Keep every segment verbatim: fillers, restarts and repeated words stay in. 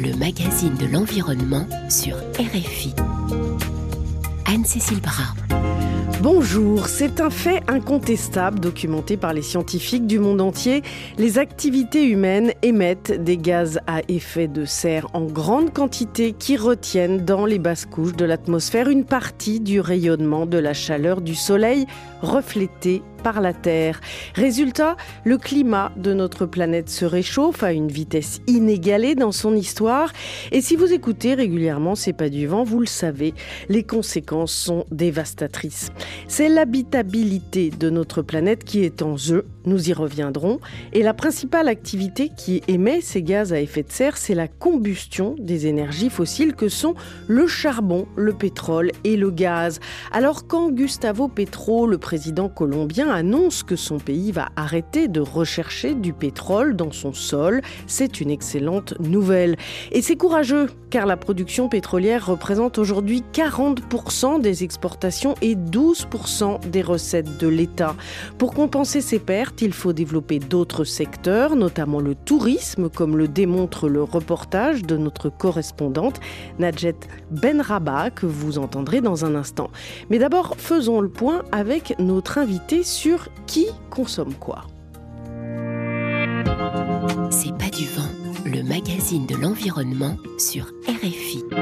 le magazine de l'environnement sur R F I. Anne-Cécile Bras. Bonjour, c'est un fait incontestable documenté par les scientifiques du monde entier. Les activités humaines émettent des gaz à effet de serre en grande quantité qui retiennent dans les basses couches de l'atmosphère une partie du rayonnement de la chaleur du soleil reflétée par la Terre. Résultat, le climat de notre planète se réchauffe à une vitesse inégalée dans son histoire. Et si vous écoutez régulièrement C'est pas du vent, vous le savez, les conséquences sont dévastatrices. C'est l'habitabilité de notre planète qui est en jeu, nous y reviendrons. Et la principale activité qui émet ces gaz à effet de serre, c'est la combustion des énergies fossiles que sont le charbon, le pétrole et le gaz. Alors quand Gustavo Petro, le président colombien, annonce que son pays va arrêter de rechercher du pétrole dans son sol, c'est une excellente nouvelle. Et c'est courageux, car la production pétrolière représente aujourd'hui quarante pour cent des exportations et douze pour cent des recettes de l'État. Pour compenser ces pertes, il faut développer d'autres secteurs, notamment le tourisme, comme le démontre le reportage de notre correspondante Nadjet Benrabah, que vous entendrez dans un instant. Mais d'abord, faisons le point avec notre invité sur qui consomme quoi. C'est pas du vent, le magazine de l'environnement sur R F I.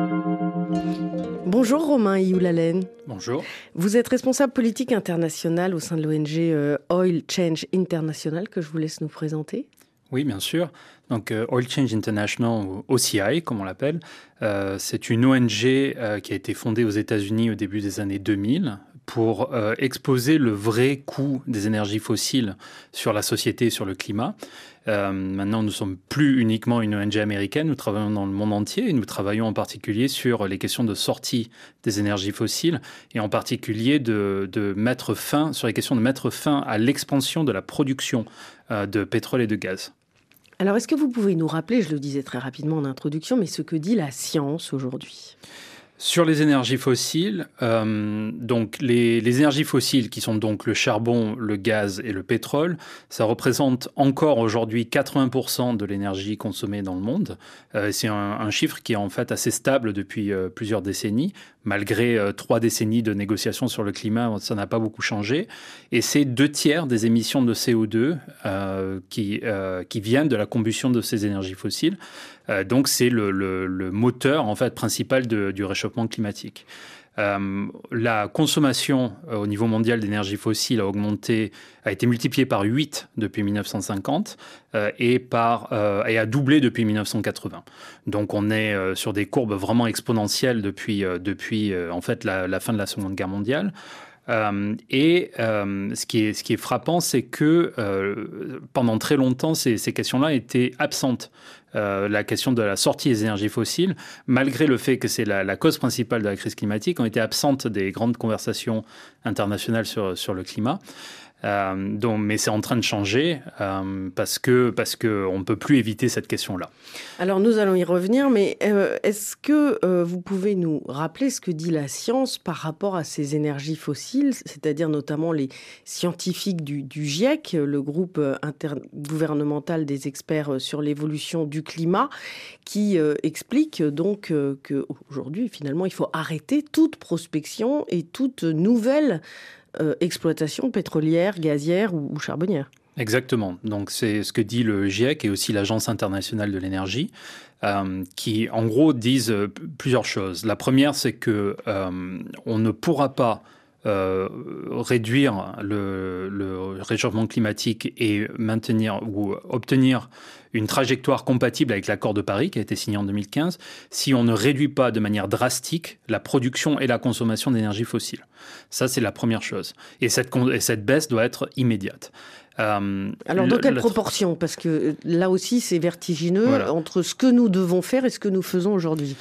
Bonjour Romain Ioulalen. Bonjour. Vous êtes responsable politique international au sein de l'O N G euh, Oil Change International, que je vous laisse nous présenter. Oui, bien sûr. Donc, euh, Oil Change International, ou O C I, comme on l'appelle, euh, c'est une O N G euh, qui a été fondée aux États-Unis au début des années deux mille pour euh, exposer le vrai coût des énergies fossiles sur la société et sur le climat. Euh, maintenant, nous ne sommes plus uniquement une O N G américaine, nous travaillons dans le monde entier et nous travaillons en particulier sur les questions de sortie des énergies fossiles et en particulier de, de mettre fin, sur les questions de mettre fin à l'expansion de la production euh, de pétrole et de gaz. Alors, est-ce que vous pouvez nous rappeler, je le disais très rapidement en introduction, mais ce que dit la science aujourd'hui ? Sur les énergies fossiles, euh, donc les, les énergies fossiles qui sont donc le charbon, le gaz et le pétrole, ça représente encore aujourd'hui quatre-vingts pour cent de l'énergie consommée dans le monde. Euh, c'est un, un chiffre qui est en fait assez stable depuis euh, plusieurs décennies. Malgré euh, trois décennies de négociations sur le climat, ça n'a pas beaucoup changé. Et c'est deux tiers des émissions de C O deux euh, qui, euh, qui viennent de la combustion de ces énergies fossiles. Euh, donc c'est le, le, le moteur en fait principal de, du réchauffement climatique. Euh, la consommation euh, au niveau mondial d'énergie fossile a augmenté, a été multipliée par huit depuis mille neuf cent cinquante euh, et, par, euh, et a doublé depuis mille neuf cent quatre-vingts. Donc on est euh, sur des courbes vraiment exponentielles depuis, euh, depuis euh, en fait la, la fin de la Seconde Guerre mondiale. Euh, et euh, ce, qui est, ce qui est frappant, c'est que euh, pendant très longtemps, ces, ces questions-là étaient absentes. Euh, la question de la sortie des énergies fossiles, malgré le fait que c'est la, la cause principale de la crise climatique, ont été absentes des grandes conversations internationales sur, sur le climat. Euh, donc, mais c'est en train de changer euh, parce que parce que on ne peut plus éviter cette question-là. Alors nous allons y revenir, mais euh, est-ce que euh, vous pouvez nous rappeler ce que dit la science par rapport à ces énergies fossiles, c'est-à-dire notamment les scientifiques du, du GIEC, le groupe intergouvernemental des experts sur l'évolution du climat, qui euh, explique donc euh, qu'aujourd'hui, finalement, il faut arrêter toute prospection et toute nouvelle Euh, exploitation pétrolière, gazière ou, ou charbonnière. Exactement. Donc, c'est ce que dit le GIEC et aussi l'Agence internationale de l'énergie, euh, qui, en gros, disent euh, plusieurs choses. La première, c'est que euh, on ne pourra pas euh, réduire le, le réchauffement climatique et maintenir ou obtenir une trajectoire compatible avec l'accord de Paris qui a été signé en deux mille quinze si on ne réduit pas de manière drastique la production et la consommation d'énergie fossile. Ça, c'est la première chose. Et cette, et cette baisse doit être immédiate. Euh, Alors, dans quelle le, proportion ? Parce que là aussi, c'est vertigineux voilà. entre ce que nous devons faire et ce que nous faisons aujourd'hui.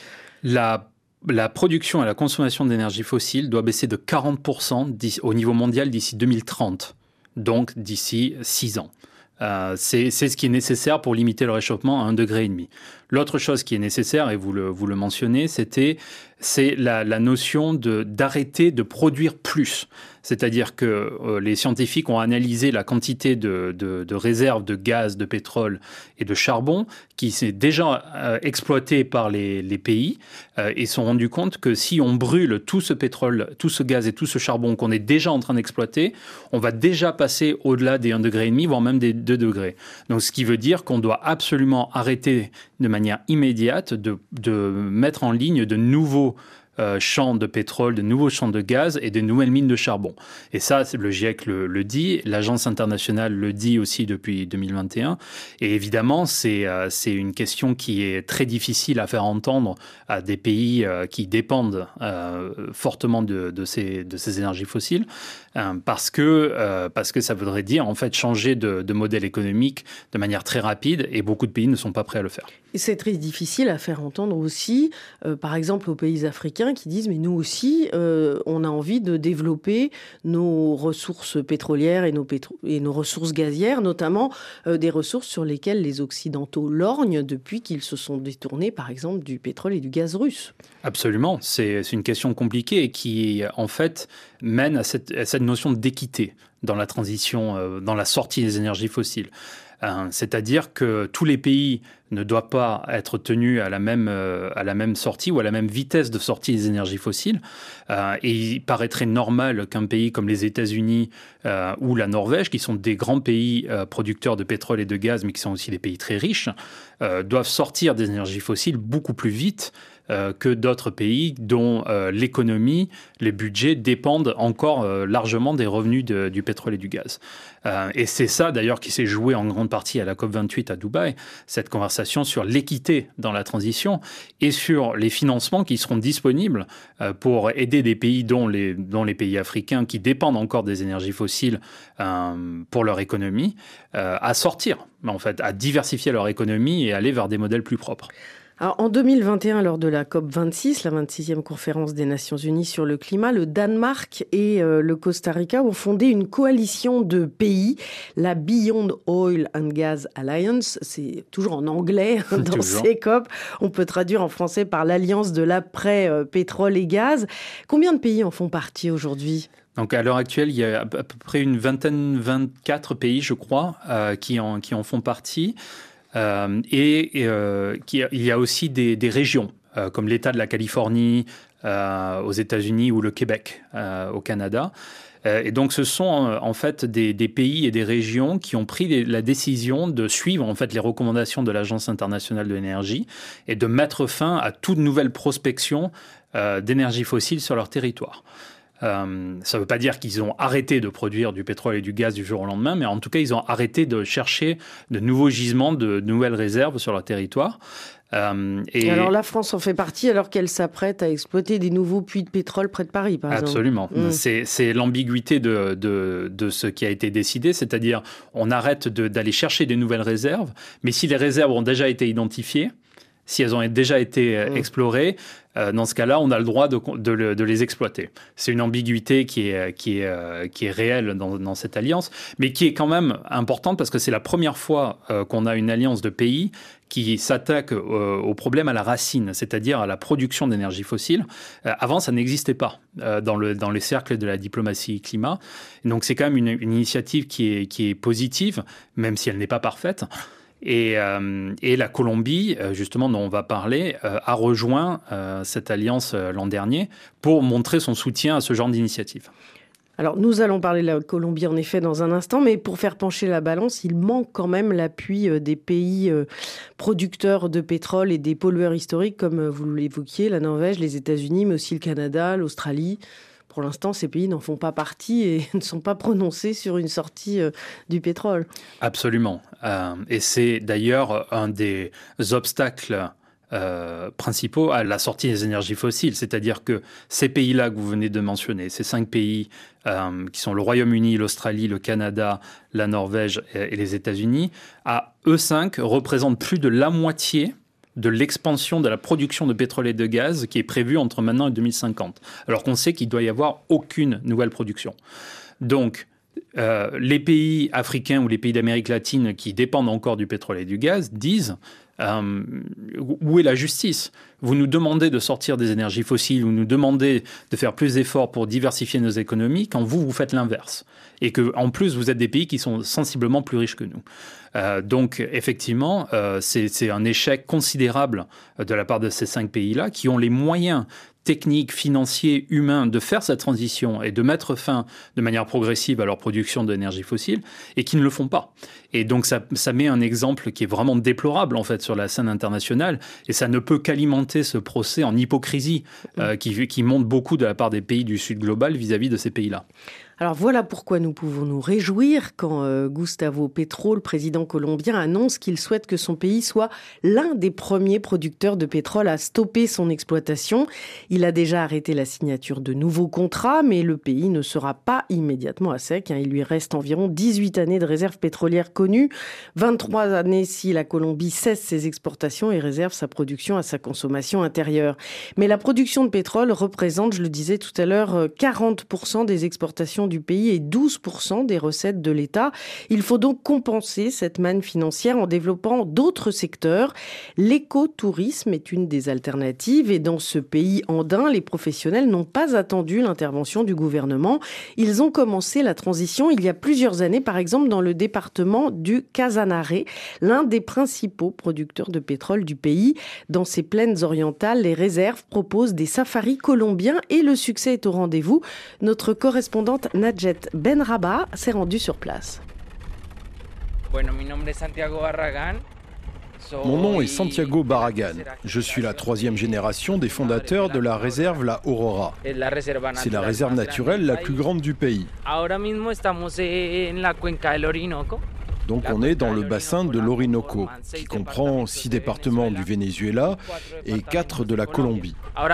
La La production et la consommation d'énergie fossile doit baisser de quarante pour cent au niveau mondial d'ici deux mille trente, donc d'ici six ans. Euh, c'est, c'est ce qui est nécessaire pour limiter le réchauffement à un degré et demi. L'autre chose qui est nécessaire, et vous le, vous le mentionnez, c'était c'est la, la notion de, d'arrêter de produire plus. C'est-à-dire que euh, les scientifiques ont analysé la quantité de, de, de réserves de gaz, de pétrole et de charbon qui s'est déjà euh, exploité par les, les pays euh, et se sont rendus compte que si on brûle tout ce pétrole, tout ce gaz et tout ce charbon qu'on est déjà en train d'exploiter, on va déjà passer au-delà des un virgule cinq degrés, voire même des deux degrés. Donc ce qui veut dire qu'on doit absolument arrêter de manière immédiate de, de mettre en ligne de nouveaux Euh, champs de pétrole, de nouveaux champs de gaz et de nouvelles mines de charbon. Et ça, le GIEC le, le dit, l'Agence internationale le dit aussi depuis deux mille vingt et un. Et évidemment, c'est, euh, c'est une question qui est très difficile à faire entendre à des pays euh, qui dépendent euh, fortement de, de, ces, de ces énergies fossiles, euh, parce que, euh, parce que ça voudrait dire en fait changer de, de modèle économique de manière très rapide et beaucoup de pays ne sont pas prêts à le faire. Et c'est très difficile à faire entendre aussi, euh, par exemple aux pays africains qui disent mais nous aussi euh, on a envie de développer nos ressources pétrolières et nos, pétro- et nos ressources gazières, notamment euh, des ressources sur lesquelles les Occidentaux lorgnent depuis qu'ils se sont détournés par exemple du pétrole et du gaz russe. Absolument, c'est, c'est une question compliquée et qui en fait mène à cette, à cette notion d'équité dans la transition, euh, dans la sortie des énergies fossiles. Euh, c'est-à-dire que tous les pays ne doivent pas être tenus à la même, euh, à la même sortie ou à la même vitesse de sortie des énergies fossiles. Euh, et il paraîtrait normal qu'un pays comme les États-Unis euh, ou la Norvège, qui sont des grands pays euh, producteurs de pétrole et de gaz, mais qui sont aussi des pays très riches, euh, doivent sortir des énergies fossiles beaucoup plus vite euh, que d'autres pays dont euh, l'économie, les budgets dépendent encore euh, largement des revenus de, du pétrole et du gaz. Euh, et c'est ça d'ailleurs qui s'est joué en grande partie à la COP vingt-huit à Dubaï, cette conversation sur l'équité dans la transition et sur les financements qui seront disponibles euh, pour aider des pays dont les, dont les pays africains qui dépendent encore des énergies fossiles euh, pour leur économie euh, à sortir, en fait, à diversifier leur économie et aller vers des modèles plus propres. Alors, en deux mille vingt et un, lors de la COP vingt-six, la vingt-sixième conférence des Nations Unies sur le climat, le Danemark et euh, le Costa Rica ont fondé une coalition de pays, la Beyond Oil and Gas Alliance. C'est toujours en anglais hein, dans toujours. ces COP. On peut traduire en français par l'Alliance de l'après-pétrole et gaz. Combien de pays en font partie aujourd'hui ? Donc à l'heure actuelle, il y a à peu près une vingtaine, vingt-quatre pays, je crois, euh, qui, en, qui en font partie. Euh, et et euh, qui, il y a aussi des, des régions, euh, comme l'État de la Californie euh, aux États-Unis ou le Québec euh, au Canada. Euh, et donc ce sont euh, en fait des, des pays et des régions qui ont pris les, la décision de suivre en fait les recommandations de l'Agence internationale de l'énergie et de mettre fin à toute nouvelle prospection euh, d'énergie fossile sur leur territoire. Euh, ça ne veut pas dire qu'ils ont arrêté de produire du pétrole et du gaz du jour au lendemain, mais en tout cas, ils ont arrêté de chercher de nouveaux gisements, de, de nouvelles réserves sur leur territoire. Euh, et alors la France en fait partie alors qu'elle s'apprête à exploiter des nouveaux puits de pétrole près de Paris, par exemple. Absolument. Mmh. C'est, c'est l'ambiguïté de, de, de ce qui a été décidé, c'est-à-dire on arrête de, d'aller chercher des nouvelles réserves, mais si les réserves ont déjà été identifiées, si elles ont déjà été mmh. explorées, euh, dans ce cas-là, on a le droit de, de, de les exploiter. C'est une ambiguïté qui est, qui est, euh, qui est réelle dans, dans cette alliance, mais qui est quand même importante parce que c'est la première fois euh, qu'on a une alliance de pays qui s'attaque euh, au problème à la racine, c'est-à-dire à la production d'énergie fossile. Euh, avant, ça n'existait pas euh, dans, le, dans les cercles de la diplomatie climat. Donc c'est quand même une, une initiative qui est, qui est positive, même si elle n'est pas parfaite. Et, euh, et la Colombie, justement, dont on va parler, euh, a rejoint euh, cette alliance euh, l'an dernier pour montrer son soutien à ce genre d'initiative. Alors, nous allons parler de la Colombie, en effet, dans un instant, mais pour faire pencher la balance, il manque quand même l'appui des pays producteurs de pétrole et des pollueurs historiques, comme vous l'évoquiez, la Norvège, les États-Unis, mais aussi le Canada, l'Australie. Pour l'instant, ces pays n'en font pas partie et ne sont pas prononcés sur une sortie euh, du pétrole. Absolument. Euh, et c'est d'ailleurs un des obstacles euh, principaux à la sortie des énergies fossiles. C'est-à-dire que ces pays-là que vous venez de mentionner, ces cinq pays euh, qui sont le Royaume-Uni, l'Australie, le Canada, la Norvège et, et les États-Unis, à eux cinq représentent plus de la moitié de l'expansion de la production de pétrole et de gaz qui est prévue entre maintenant et deux mille cinquante, alors qu'on sait qu'il ne doit y avoir aucune nouvelle production. Donc, euh, les pays africains ou les pays d'Amérique latine qui dépendent encore du pétrole et du gaz disent Euh, où est la justice ? Vous nous demandez de sortir des énergies fossiles, vous nous demandez de faire plus d'efforts pour diversifier nos économies, quand vous, vous faites l'inverse. Et qu'en plus, vous êtes des pays qui sont sensiblement plus riches que nous. Euh, donc, effectivement, euh, c'est, c'est un échec considérable de la part de ces cinq pays-là, qui ont les moyens techniques, financiers, humains de faire cette transition et de mettre fin de manière progressive à leur production d'énergie fossile et qui ne le font pas. Et donc ça, ça met un exemple qui est vraiment déplorable en fait sur la scène internationale et ça ne peut qu'alimenter ce procès en hypocrisie euh, qui, qui monte beaucoup de la part des pays du Sud global vis-à-vis de ces pays-là. Alors voilà pourquoi nous pouvons nous réjouir quand euh, Gustavo Petro, le président colombien, annonce qu'il souhaite que son pays soit l'un des premiers producteurs de pétrole à stopper son exploitation. Il a déjà arrêté la signature de nouveaux contrats, mais le pays ne sera pas immédiatement à sec. Il lui reste environ dix-huit années de réserves pétrolières connues, vingt-trois années si la Colombie cesse ses exportations et réserve sa production à sa consommation intérieure. Mais la production de pétrole représente, je le disais tout à l'heure, quarante pour cent des exportations du pays et douze pour cent des recettes de l'État. Il faut donc compenser cette manne financière en développant d'autres secteurs. L'écotourisme est une des alternatives et dans ce pays andin, les professionnels n'ont pas attendu l'intervention du gouvernement. Ils ont commencé la transition il y a plusieurs années, par exemple dans le département du Casanare, l'un des principaux producteurs de pétrole du pays. Dans ces plaines orientales, les réserves proposent des safaris colombiens et le succès est au rendez-vous. Notre correspondante Nadjet Benraba s'est rendue sur place. Mon nom est Santiago Barragan. Je suis la troisième génération des fondateurs de la réserve La Aurora. C'est la réserve naturelle la plus grande du pays. Donc on est dans le bassin de l'Orinoco, qui comprend six départements du Venezuela et quatre de la Colombie.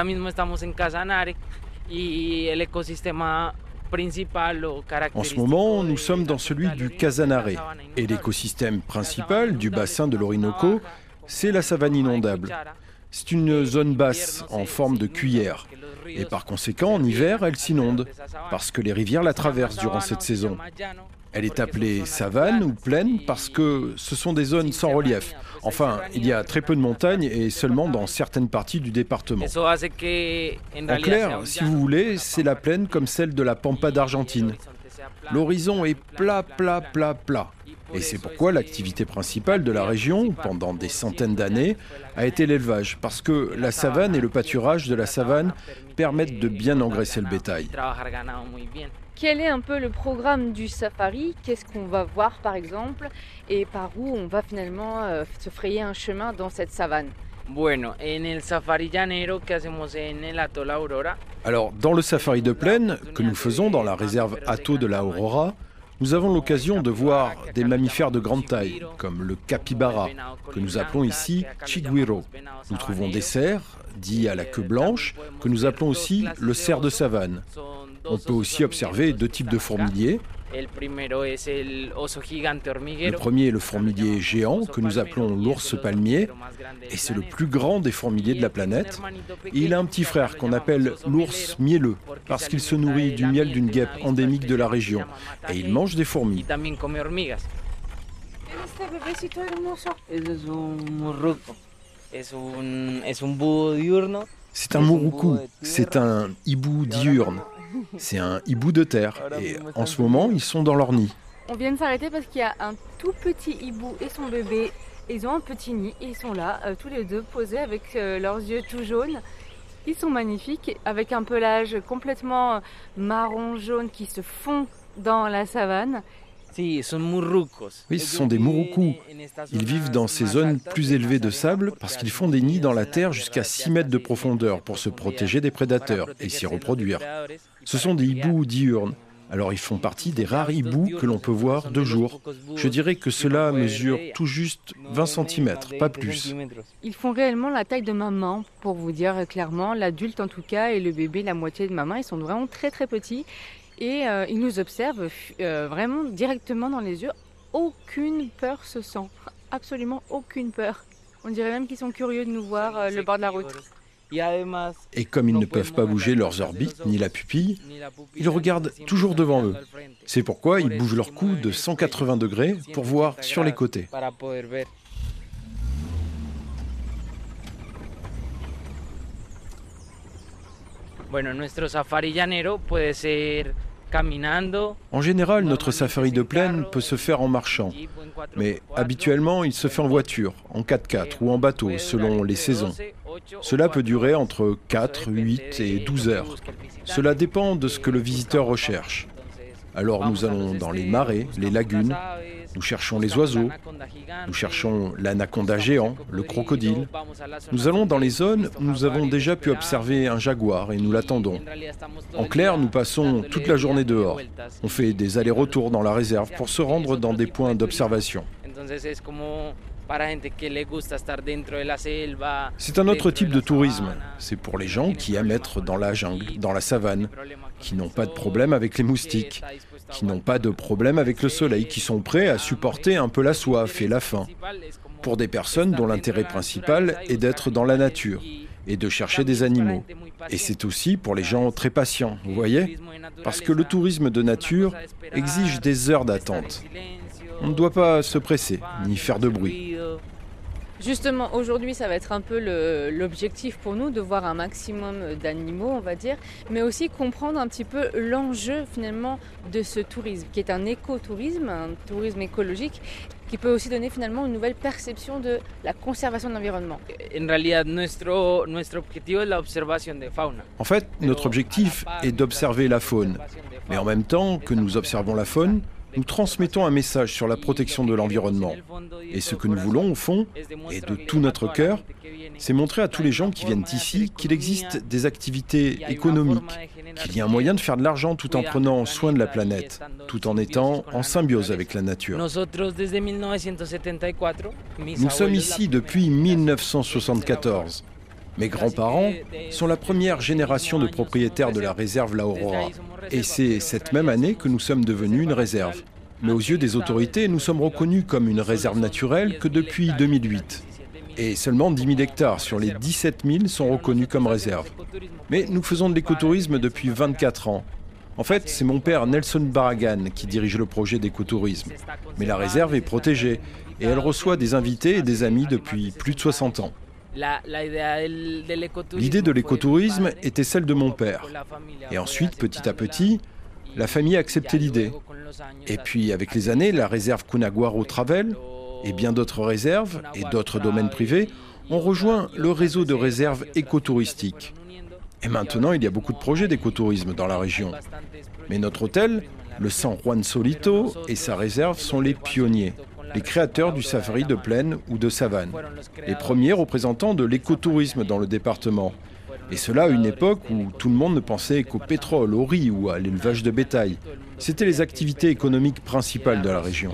En ce moment, nous sommes dans celui du Casanare. Et l'écosystème principal du bassin de l'Orinoco, c'est la savane inondable. C'est une zone basse en forme de cuillère. Et par conséquent, en hiver, elle s'inonde, parce que les rivières la traversent durant cette saison. Elle est appelée savane ou plaine parce que ce sont des zones sans relief. Enfin, il y a très peu de montagnes et seulement dans certaines parties du département. En clair, si vous voulez, c'est la plaine comme celle de la Pampa d'Argentine. L'horizon est plat, plat, plat, plat. Et c'est pourquoi l'activité principale de la région, pendant des centaines d'années, a été l'élevage. Parce que la savane et le pâturage de la savane permettent de bien engraisser le bétail. Quel est un peu le programme du safari ? Qu'est-ce qu'on va voir par exemple ? Et par où on va finalement euh, se frayer un chemin dans cette savane ? Alors, dans le safari de plaine que nous faisons dans la réserve Hato de la Aurora, nous avons l'occasion de voir des mammifères de grande taille, comme le capybara, que nous appelons ici chigüiro. Nous trouvons des cerfs, dits à la queue blanche, que nous appelons aussi le cerf de savane. On peut aussi observer deux types de fourmiliers. Le premier est le fourmilier géant, que nous appelons l'ours palmier, et c'est le plus grand des fourmiliers de la planète. Et il a un petit frère qu'on appelle l'ours mielleux, parce qu'il se nourrit du miel d'une guêpe endémique de la région, et il mange des fourmis. C'est un mouroukou, c'est un hibou diurne. C'est un hibou de terre et en ce moment, ils sont dans leur nid. On vient de s'arrêter parce qu'il y a un tout petit hibou et son bébé. Ils ont un petit nid et ils sont là, euh, tous les deux, posés avec euh, leurs yeux tout jaunes. Ils sont magnifiques, avec un pelage complètement marron-jaune qui se fond dans la savane. Oui, ce sont des mouroucous. Ils vivent dans ces zones plus élevées de sable parce qu'ils font des nids dans la terre jusqu'à six mètres de profondeur pour se protéger des prédateurs et s'y reproduire. Ce sont des hiboux diurnes. Alors ils font partie des rares hiboux que l'on peut voir de jour. Je dirais que cela mesure tout juste vingt centimètres, pas plus. Ils font réellement la taille de ma main, pour vous dire clairement. L'adulte en tout cas et le bébé la moitié de ma main. Ils sont vraiment très très petits. Et euh, ils nous observent euh, vraiment directement dans les yeux. Aucune peur se sent. Absolument aucune peur. On dirait même qu'ils sont curieux de nous voir euh, le bord de la route. Et comme ils ne peuvent pas bouger leurs orbites ni la pupille, ils regardent toujours devant eux. C'est pourquoi ils bougent leur cou de cent quatre-vingts degrés pour voir sur les côtés. En général, notre safari de plaine peut se faire en marchant, mais habituellement, il se fait en voiture, en quatre-quatre ou en bateau, selon les saisons. Cela peut durer entre quatre, huit et douze heures. Cela dépend de ce que le visiteur recherche. Alors nous allons dans les marais, les lagunes, nous cherchons les oiseaux, nous cherchons l'anaconda géant, le crocodile. Nous allons dans les zones où nous avons déjà pu observer un jaguar et nous l'attendons. En clair, nous passons toute la journée dehors. On fait des allers-retours dans la réserve pour se rendre dans des points d'observation. C'est un autre type de tourisme. C'est pour les gens qui aiment être dans la jungle, dans la savane, qui n'ont pas de problème avec les moustiques, qui n'ont pas de problème avec le soleil, qui sont prêts à supporter un peu la soif et la faim. Pour des personnes dont l'intérêt principal est d'être dans la nature et de chercher des animaux. Et c'est aussi pour les gens très patients, vous voyez ? Parce que le tourisme de nature exige des heures d'attente. On ne doit pas se presser, ni faire de bruit. Justement, aujourd'hui, ça va être un peu le, l'objectif pour nous, de voir un maximum d'animaux, on va dire, mais aussi comprendre un petit peu l'enjeu, finalement, de ce tourisme, qui est un écotourisme, un tourisme écologique, qui peut aussi donner, finalement, une nouvelle perception de la conservation de l'environnement. En fait, notre objectif est d'observer la faune. Mais en même temps que nous observons la faune, nous transmettons un message sur la protection de l'environnement. Et ce que nous voulons, au fond, et de tout notre cœur, c'est montrer à tous les gens qui viennent ici qu'il existe des activités économiques, qu'il y a un moyen de faire de l'argent tout en prenant soin de la planète, tout en étant en symbiose avec la nature. Nous sommes ici depuis mille neuf cent soixante-quatorze. Mes grands-parents sont la première génération de propriétaires de la réserve La Aurora. Et c'est cette même année que nous sommes devenus une réserve. Mais aux yeux des autorités, nous sommes reconnus comme une réserve naturelle que depuis deux mille huit. Et seulement dix mille hectares sur les dix-sept mille sont reconnus comme réserve. Mais nous faisons de l'écotourisme depuis vingt-quatre ans. En fait, c'est mon père Nelson Barragan qui dirige le projet d'écotourisme. Mais la réserve est protégée et elle reçoit des invités et des amis depuis plus de soixante ans. L'idée de l'écotourisme était celle de mon père. Et ensuite, petit à petit, la famille a accepté l'idée. Et puis, avec les années, la réserve Cunaguaro Travel et bien d'autres réserves et d'autres domaines privés ont rejoint le réseau de réserves écotouristiques. Et maintenant, il y a beaucoup de projets d'écotourisme dans la région. Mais notre hôtel, le San Juan Solito et sa réserve sont les pionniers. Les créateurs du safari de plaine ou de savane, les premiers représentants de l'écotourisme dans le département. Et cela à une époque où tout le monde ne pensait qu'au pétrole, au riz ou à l'élevage de bétail. C'étaient les activités économiques principales de la région.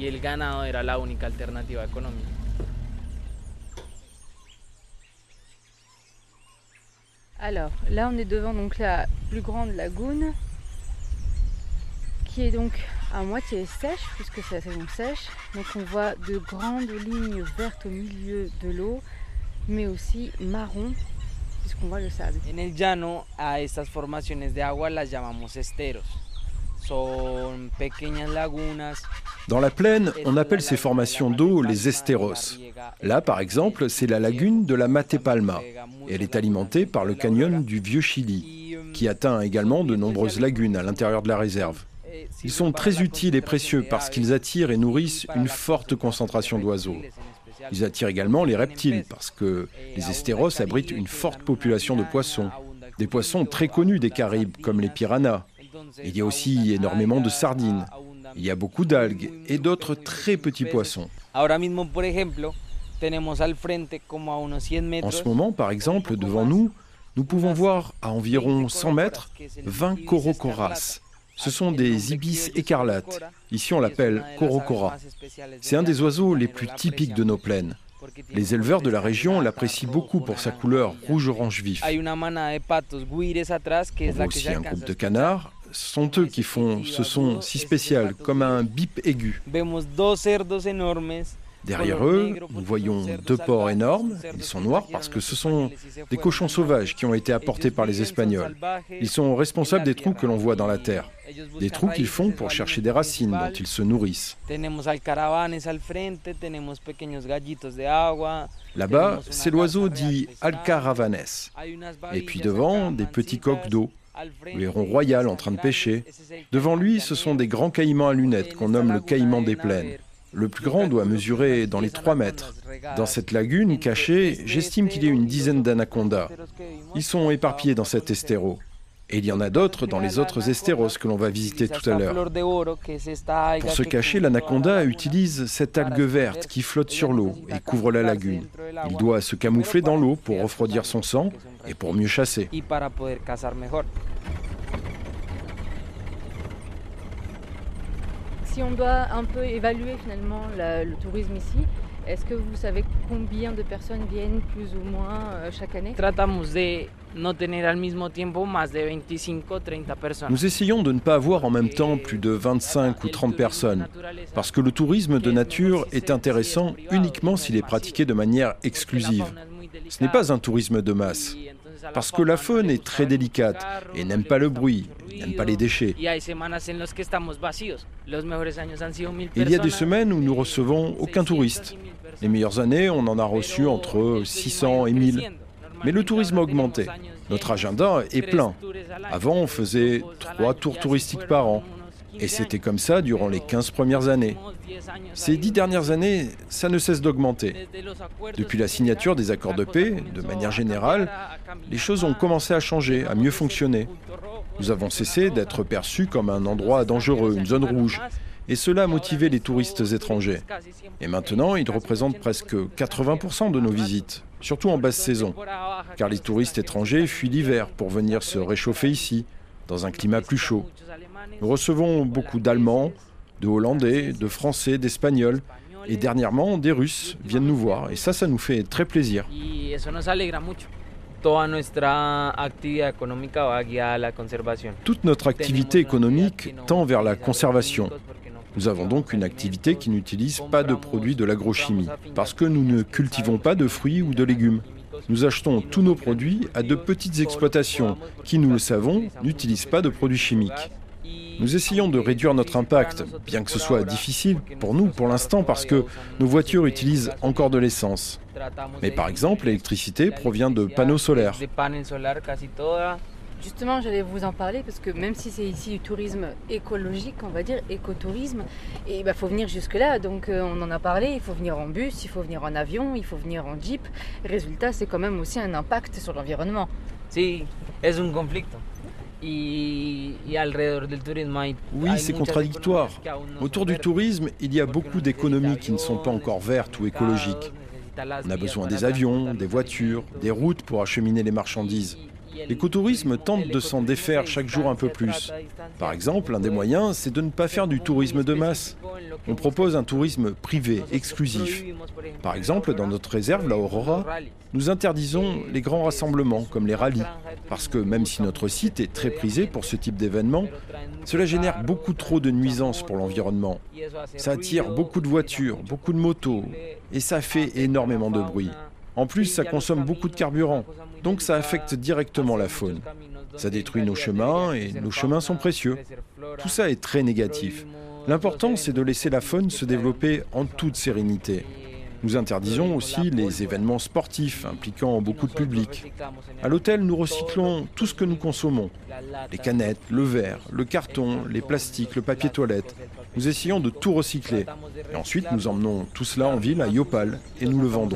Alors, là on est devant donc la plus grande lagune, qui est donc à moitié sèche, puisque c'est la saison sèche. Donc on voit de grandes lignes vertes au milieu de l'eau, mais aussi marron, puisqu'on voit le sable. En el llano, a estas formaciones de agua las llamamos esteros. Son pequeñas lagunas. Dans la plaine, on appelle ces formations d'eau les esteros. Là, par exemple, c'est la lagune de la Matepalma. Elle est alimentée par le canyon du Vieux Chili, qui atteint également de nombreuses lagunes à l'intérieur de la réserve. Ils sont très utiles et précieux parce qu'ils attirent et nourrissent une forte concentration d'oiseaux. Ils attirent également les reptiles parce que les esteros abritent une forte population de poissons. Des poissons très connus des Caraïbes comme les piranhas. Il y a aussi énormément de sardines. Il y a beaucoup d'algues et d'autres très petits poissons. En ce moment, par exemple, devant nous, nous pouvons voir à environ cent mètres vingt corocoras. Ce sont des ibis écarlates. Ici, on l'appelle corocora. C'est un des oiseaux les plus typiques de nos plaines. Les éleveurs de la région l'apprécient beaucoup pour sa couleur rouge-orange vif. On voit aussi un groupe de canards. Ce sont eux qui font ce son si spécial, comme un bip aigu. Derrière eux, nous voyons deux porcs énormes. Ils sont noirs parce que ce sont des cochons sauvages qui ont été apportés par les Espagnols. Ils sont responsables des trous que l'on voit dans la terre. Des trous qu'ils font pour chercher des racines dont ils se nourrissent. Là-bas, c'est l'oiseau dit alcaravanes. Et puis devant, des petits coqs d'eau. Le héron royal en train de pêcher. Devant lui, ce sont des grands caïmans à lunettes qu'on nomme le caïman des plaines. Le plus grand doit mesurer dans les trois mètres. Dans cette lagune cachée, j'estime qu'il y a une dizaine d'anacondas. Ils sont éparpillés dans cet estéro. Et il y en a d'autres dans les autres estéros que l'on va visiter tout à l'heure. Pour se cacher, l'anaconda utilise cette algue verte qui flotte sur l'eau et couvre la lagune. Il doit se camoufler dans l'eau pour refroidir son sang et pour mieux chasser. Si on doit un peu évaluer finalement la, le tourisme ici, est-ce que vous savez combien de personnes viennent plus ou moins euh, chaque année? Nous essayons de ne pas avoir en même temps plus de vingt-cinq ou trente personnes, parce que le tourisme de nature est intéressant uniquement s'il est pratiqué de manière exclusive. Ce n'est pas un tourisme de masse, parce que la faune est très délicate et n'aime pas le bruit, n'aime pas les déchets. Il y a des semaines où nous recevons aucun touriste. Les meilleures années, on en a reçu entre six cents et mille. Mais le tourisme a augmenté. Notre agenda est plein. Avant, on faisait trois tours touristiques par an. Et c'était comme ça durant les quinze premières années. Ces dix dernières années, ça ne cesse d'augmenter. Depuis la signature des accords de paix, de manière générale, les choses ont commencé à changer, à mieux fonctionner. Nous avons cessé d'être perçus comme un endroit dangereux, une zone rouge. Et cela a motivé les touristes étrangers. Et maintenant, ils représentent presque quatre-vingts pour cent de nos visites, surtout en basse saison. Car les touristes étrangers fuient l'hiver pour venir se réchauffer ici, dans un climat plus chaud. Nous recevons beaucoup d'Allemands, de Hollandais, de Français, d'Espagnols. Et dernièrement, des Russes viennent nous voir. Et ça, ça nous fait très plaisir. Toute notre activité économique tend vers la conservation. Nous avons donc une activité qui n'utilise pas de produits de l'agrochimie, parce que nous ne cultivons pas de fruits ou de légumes. Nous achetons tous nos produits à de petites exploitations qui, nous le savons, n'utilisent pas de produits chimiques. Nous essayons de réduire notre impact, bien que ce soit difficile pour nous pour l'instant parce que nos voitures utilisent encore de l'essence. Mais par exemple, l'électricité provient de panneaux solaires. Justement, j'allais vous en parler parce que même si c'est ici du tourisme écologique, on va dire écotourisme, il bah, faut venir jusque-là. Donc euh, on en a parlé, il faut venir en bus, il faut venir en avion, il faut venir en jeep. Résultat, c'est quand même aussi un impact sur l'environnement. Sí, es un conflicto. Oui, c'est contradictoire. Autour du tourisme, il y a beaucoup d'économies qui ne sont pas encore vertes ou écologiques. On a besoin des avions, des voitures, des routes pour acheminer les marchandises. L'écotourisme tente de s'en défaire chaque jour un peu plus. Par exemple, un des moyens, c'est de ne pas faire du tourisme de masse. On propose un tourisme privé, exclusif. Par exemple, dans notre réserve, la Aurora, nous interdisons les grands rassemblements, comme les rallyes. Parce que même si notre site est très prisé pour ce type d'événement, cela génère beaucoup trop de nuisances pour l'environnement. Ça attire beaucoup de voitures, beaucoup de motos, et ça fait énormément de bruit. En plus, ça consomme beaucoup de carburant, donc ça affecte directement la faune. Ça détruit nos chemins et nos chemins sont précieux. Tout ça est très négatif. L'important, c'est de laisser la faune se développer en toute sérénité. Nous interdisons aussi les événements sportifs impliquant beaucoup de public. À l'hôtel, nous recyclons tout ce que nous consommons. Les canettes, le verre, le carton, les plastiques, le papier toilette. Nous essayons de tout recycler. Et ensuite, nous emmenons tout cela en ville à Yopal et nous le vendons.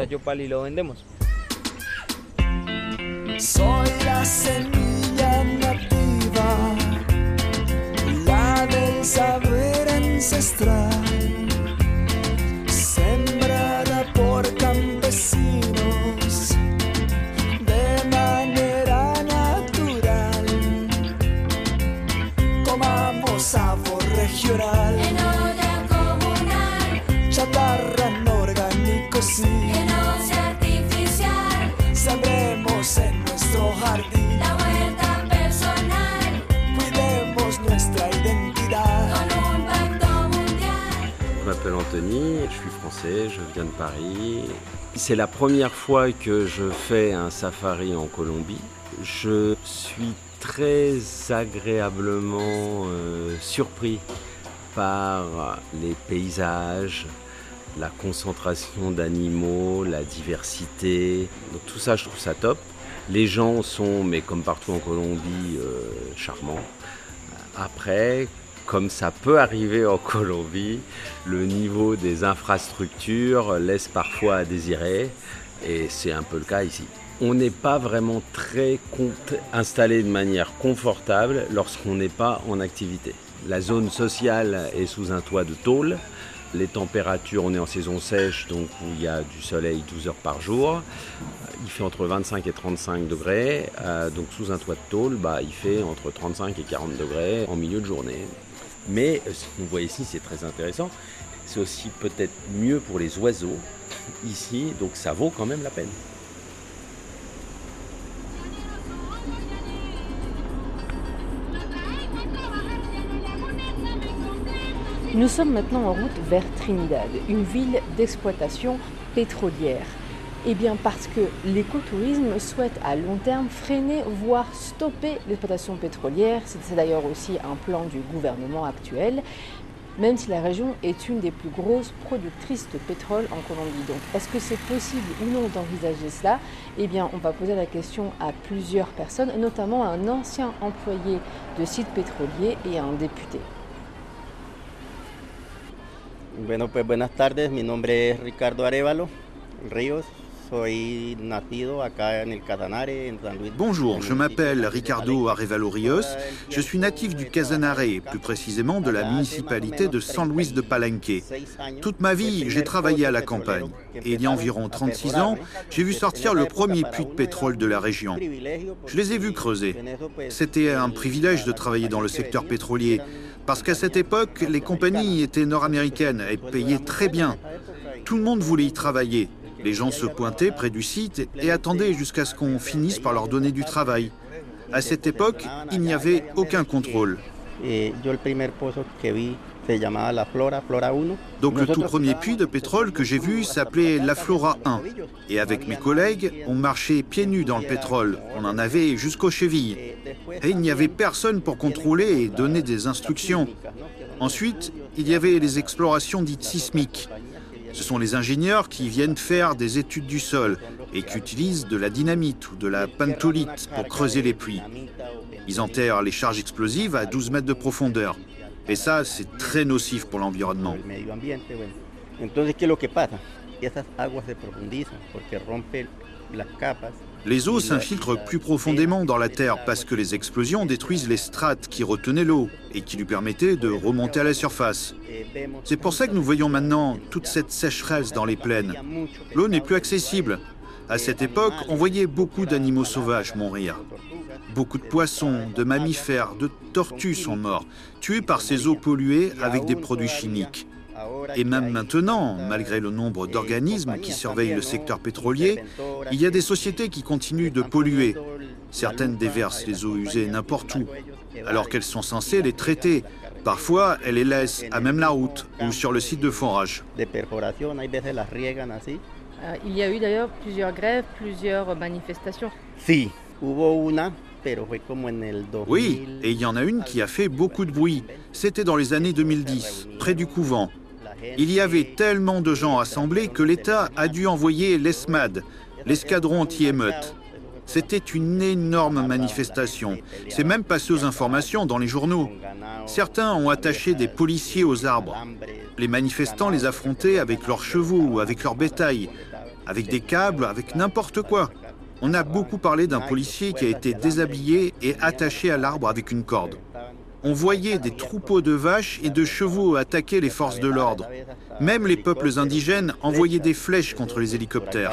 Soy la semilla nativa, la del saber ancestral, sembrada por campesinos de manera natural. Comamos sabor regional, en olla comunal, chatarra no orgánico sí, que no sea artificial, sembremos en jardín, la huerta personal, cuidemos nuestra identidad, con un pacto mundial. Je m'appelle Anthony, je suis français, je viens de Paris. C'est la première fois que je fais un safari en Colombie. Je suis très agréablement euh, surpris par les paysages, la concentration d'animaux, la diversité. Donc tout ça, je trouve ça top. Les gens sont, mais comme partout en Colombie, euh, charmants. Après, comme ça peut arriver en Colombie, le niveau des infrastructures laisse parfois à désirer, et c'est un peu le cas ici. On n'est pas vraiment très installé de manière confortable lorsqu'on n'est pas en activité. La zone sociale est sous un toit de tôle. Les températures, on est en saison sèche, donc où il y a du soleil douze heures par jour. Il fait entre vingt-cinq et trente-cinq degrés. Euh, donc sous un toit de tôle, bah, il fait entre trente-cinq et quarante degrés en milieu de journée. Mais ce qu'on voit ici, c'est très intéressant. C'est aussi peut-être mieux pour les oiseaux ici, donc ça vaut quand même la peine. Nous sommes maintenant en route vers Trinidad, une ville d'exploitation pétrolière. Eh bien parce que l'écotourisme souhaite à long terme freiner, voire stopper l'exploitation pétrolière. C'est d'ailleurs aussi un plan du gouvernement actuel, même si la région est une des plus grosses productrices de pétrole en Colombie. Donc est-ce que c'est possible ou non d'envisager cela? Eh bien on va poser la question à plusieurs personnes, notamment à un ancien employé de site pétrolier et à un député. Bueno, pues buenas tardes, mi nombre es Ricardo Arévalo Ríos, soy nacido acá en el Casanare, en San Luis. Bonjour, je m'appelle Ricardo Arévalo Ríos, je suis natif du Casanare, plus précisément de la municipalité de San Luis de Palenque. Toute ma vie, j'ai travaillé à la campagne, et il y a environ trente-six ans, j'ai vu sortir le premier puits de pétrole de la région. Je les ai vus creuser. C'était un privilège de travailler dans le secteur pétrolier, parce qu'à cette époque, les compagnies étaient nord-américaines et payaient très bien. Tout le monde voulait y travailler. Les gens se pointaient près du site et attendaient jusqu'à ce qu'on finisse par leur donner du travail. À cette époque, il n'y avait aucun contrôle. Donc le tout premier puits de pétrole que j'ai vu s'appelait La Flora un. Et avec mes collègues, on marchait pieds nus dans le pétrole. On en avait jusqu'aux chevilles. Et il n'y avait personne pour contrôler et donner des instructions. Ensuite, il y avait les explorations dites sismiques. Ce sont les ingénieurs qui viennent faire des études du sol et qui utilisent de la dynamite ou de la pentolite pour creuser les puits. Ils enterrent les charges explosives à douze mètres de profondeur. Et ça, c'est très nocif pour l'environnement. Les eaux s'infiltrent plus profondément dans la terre parce que les explosions détruisent les strates qui retenaient l'eau et qui lui permettaient de remonter à la surface. C'est pour ça que nous voyons maintenant toute cette sécheresse dans les plaines. L'eau n'est plus accessible. À cette époque, on voyait beaucoup d'animaux sauvages mourir. Beaucoup de poissons, de mammifères, de tortues sont morts, tués par ces eaux polluées avec des produits chimiques. Et même maintenant, malgré le nombre d'organismes qui surveillent le secteur pétrolier, il y a des sociétés qui continuent de polluer. Certaines déversent les eaux usées n'importe où, alors qu'elles sont censées les traiter. Parfois, elles les laissent à même la route ou sur le site de forage. Euh, il y a eu d'ailleurs plusieurs grèves, plusieurs manifestations. Si, hubo una. Oui, et il y en a une qui a fait beaucoup de bruit. C'était dans les années deux mille dix, près du couvent. Il y avait tellement de gens assemblés que l'État a dû envoyer l'ESMAD, l'escadron anti-émeute. C'était une énorme manifestation. C'est même passé aux informations dans les journaux. Certains ont attaché des policiers aux arbres. Les manifestants les affrontaient avec leurs chevaux ou avec leur bétail, avec des câbles, avec n'importe quoi. On a beaucoup parlé d'un policier qui a été déshabillé et attaché à l'arbre avec une corde. On voyait des troupeaux de vaches et de chevaux attaquer les forces de l'ordre. Même les peuples indigènes envoyaient des flèches contre les hélicoptères.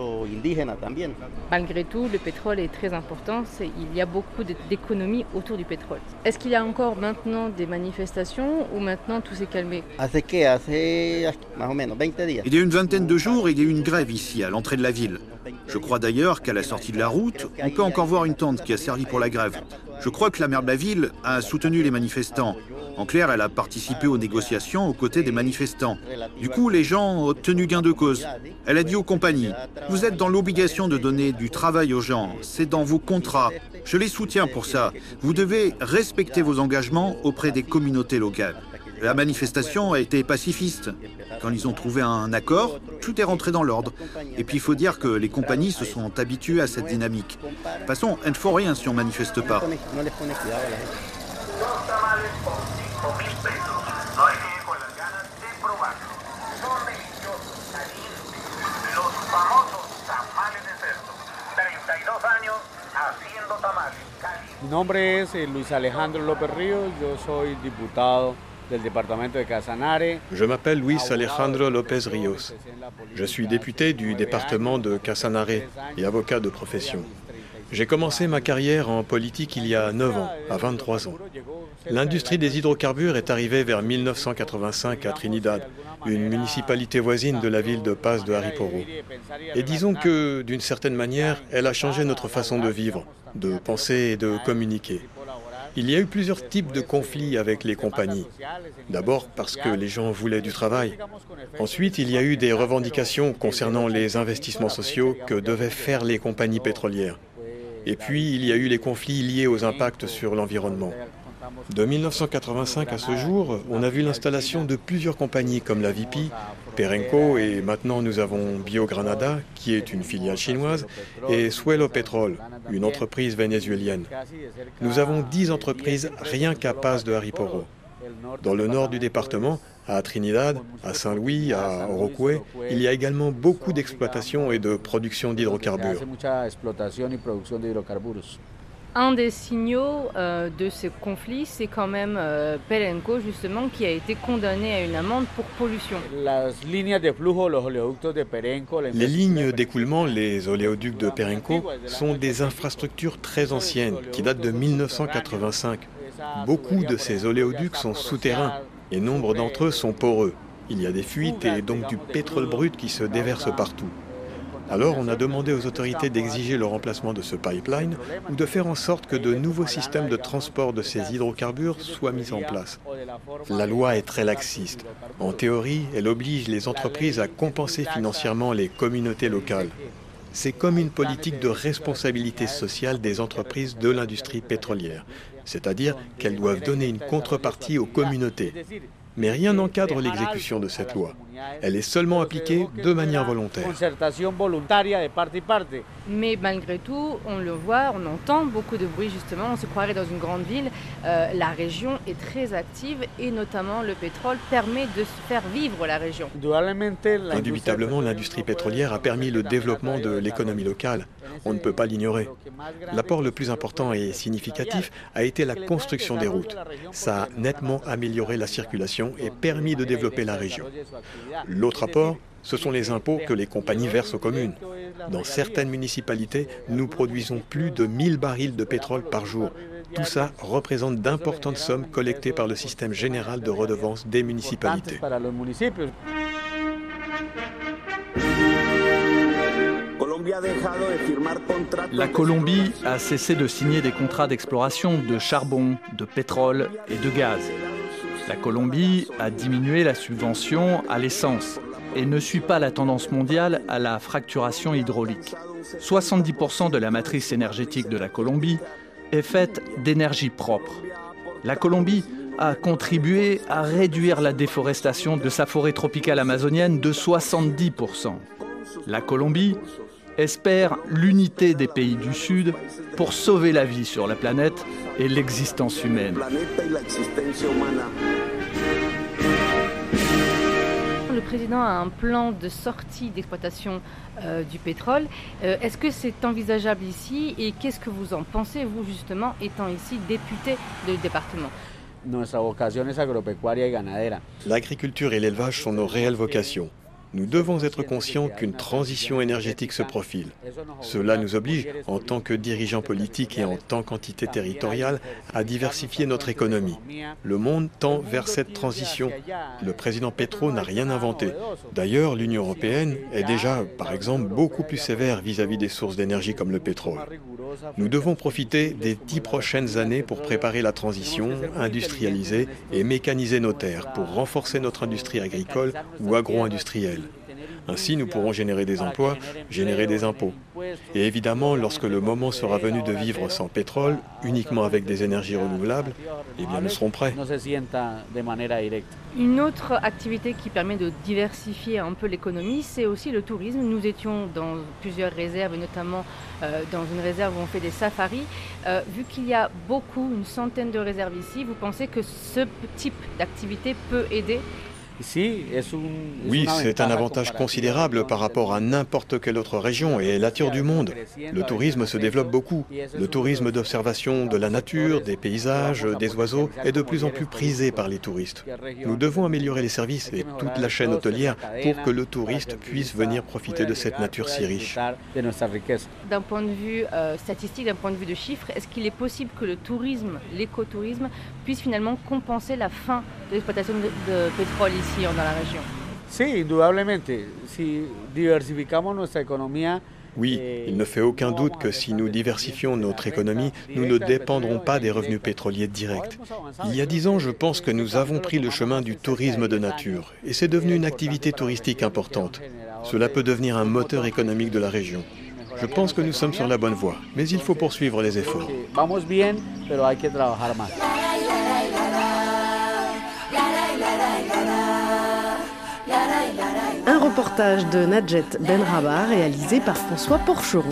Malgré tout, le pétrole est très important. Il y a beaucoup d'économies autour du pétrole. Est-ce qu'il y a encore maintenant des manifestations ou maintenant tout s'est calmé? Il y a une vingtaine de jours, il y a eu une grève ici, à l'entrée de la ville. Je crois d'ailleurs qu'à la sortie de la route, on peut encore voir une tente qui a servi pour la grève. Je crois que la maire de la ville a soutenu les manifestants. En clair, elle a participé aux négociations aux côtés des manifestants. Du coup, les gens ont obtenu gain de cause. Elle a dit aux compagnies, « Vous êtes dans l'obligation de donner du travail aux gens. C'est dans vos contrats. Je les soutiens pour ça. Vous devez respecter vos engagements auprès des communautés locales. » La manifestation a été pacifiste. Quand ils ont trouvé un accord, tout est rentré dans l'ordre. Et puis il faut dire que les compagnies se sont habituées à cette dynamique. De toute façon, elles ne font rien si on ne manifeste pas. Mi nombre es Luis Alejandro López Ríos, yo soy diputado del departamento de Casanare. Je m'appelle Luis Alejandro López Ríos. Je suis député du département de Casanare et avocat de profession. J'ai commencé ma carrière en politique il y a neuf ans, à vingt-trois ans. L'industrie des hydrocarbures est arrivée vers mille neuf cent quatre-vingt-cinq à Trinidad, une municipalité voisine de la ville de Paz de Hariporo. Et disons que, d'une certaine manière, elle a changé notre façon de vivre, de penser et de communiquer. Il y a eu plusieurs types de conflits avec les compagnies. D'abord parce que les gens voulaient du travail. Ensuite, il y a eu des revendications concernant les investissements sociaux que devaient faire les compagnies pétrolières. Et puis, il y a eu les conflits liés aux impacts sur l'environnement. De mille neuf cent quatre-vingt-cinq à ce jour, on a vu l'installation de plusieurs compagnies comme la V P, Perenco et maintenant nous avons Biogranada, qui est une filiale chinoise, et Suelo Petrol, une entreprise vénézuélienne. Nous avons dix entreprises rien qu'à Paz de Hariporo. Dans le nord du département, à Trinidad, à Saint-Louis, à Orocué, il y a également beaucoup d'exploitation et de production d'hydrocarbures. Un des signaux euh, de ce conflit, c'est quand même euh, Perenco, justement, qui a été condamné à une amende pour pollution. Les lignes d'écoulement, les oléoducs de Perenco, sont des infrastructures très anciennes, qui datent de mille neuf cent quatre-vingt-cinq. Beaucoup de ces oléoducs sont souterrains, et nombre d'entre eux sont poreux. Il y a des fuites et donc du pétrole brut qui se déverse partout. Alors on a demandé aux autorités d'exiger le remplacement de ce pipeline ou de faire en sorte que de nouveaux systèmes de transport de ces hydrocarbures soient mis en place. La loi est très laxiste. En théorie, elle oblige les entreprises à compenser financièrement les communautés locales. C'est comme une politique de responsabilité sociale des entreprises de l'industrie pétrolière, c'est-à-dire qu'elles doivent donner une contrepartie aux communautés. Mais rien n'encadre l'exécution de cette loi. Elle est seulement appliquée de manière volontaire. Mais malgré tout, on le voit, on entend beaucoup de bruit justement, on se croirait dans une grande ville. Euh, la région est très active et notamment le pétrole permet de faire vivre la région. Indubitablement, l'industrie pétrolière a permis le développement de l'économie locale. On ne peut pas l'ignorer. L'apport le plus important et significatif a été la construction des routes. Ça a nettement amélioré la circulation et permis de développer la région. L'autre apport, ce sont les impôts que les compagnies versent aux communes. Dans certaines municipalités, nous produisons plus de mille barils de pétrole par jour. Tout ça représente d'importantes sommes collectées par le système général de redevances des municipalités. La Colombie a cessé de signer des contrats d'exploration de charbon, de pétrole et de gaz. La Colombie a diminué la subvention à l'essence et ne suit pas la tendance mondiale à la fracturation hydraulique. soixante-dix pour cent de la matrice énergétique de la Colombie est faite d'énergie propre. La Colombie a contribué à réduire la déforestation de sa forêt tropicale amazonienne de soixante-dix pour cent. La Colombie espère l'unité des pays du Sud pour sauver la vie sur la planète et l'existence humaine. Le président a un plan de sortie d'exploitation euh, du pétrole. Euh, est-ce que c'est envisageable ici et qu'est-ce que vous en pensez, vous justement, étant ici député du département ? L'agriculture et l'élevage sont nos réelles vocations. Nous devons être conscients qu'une transition énergétique se profile. Cela nous oblige, en tant que dirigeants politiques et en tant qu'entité territoriale, à diversifier notre économie. Le monde tend vers cette transition. Le président Petro n'a rien inventé. D'ailleurs, l'Union européenne est déjà, par exemple, beaucoup plus sévère vis-à-vis des sources d'énergie comme le pétrole. Nous devons profiter des dix prochaines années pour préparer la transition, industrialiser et mécaniser nos terres pour renforcer notre industrie agricole ou agro-industrielle. Ainsi, nous pourrons générer des emplois, générer des impôts. Et évidemment, lorsque le moment sera venu de vivre sans pétrole, uniquement avec des énergies renouvelables, eh bien, nous serons prêts. Une autre activité qui permet de diversifier un peu l'économie, c'est aussi le tourisme. Nous étions dans plusieurs réserves, notamment euh, dans une réserve où on fait des safaris. Euh, vu qu'il y a beaucoup, une centaine de réserves ici, vous pensez que ce type d'activité peut aider ? Oui, c'est un avantage considérable par rapport à n'importe quelle autre région et elle attire du monde. Le tourisme se développe beaucoup. Le tourisme d'observation de la nature, des paysages, des oiseaux est de plus en plus prisé par les touristes. Nous devons améliorer les services et toute la chaîne hôtelière pour que le touriste puisse venir profiter de cette nature si riche. D'un point de vue euh, statistique, d'un point de vue de chiffres, est-ce qu'il est possible que le tourisme, l'écotourisme, puisse finalement compenser la fin de l'exploitation de, de pétrole ici dans la région? Oui, il ne fait aucun doute que si nous diversifions notre économie, nous ne dépendrons pas des revenus pétroliers directs. Il y a dix ans, je pense que nous avons pris le chemin du tourisme de nature et c'est devenu une activité touristique importante. Cela peut devenir un moteur économique de la région. Je pense que nous sommes sur la bonne voie, mais il faut poursuivre les efforts. Un reportage de Nadjet Benrabah réalisé par François Porcheron.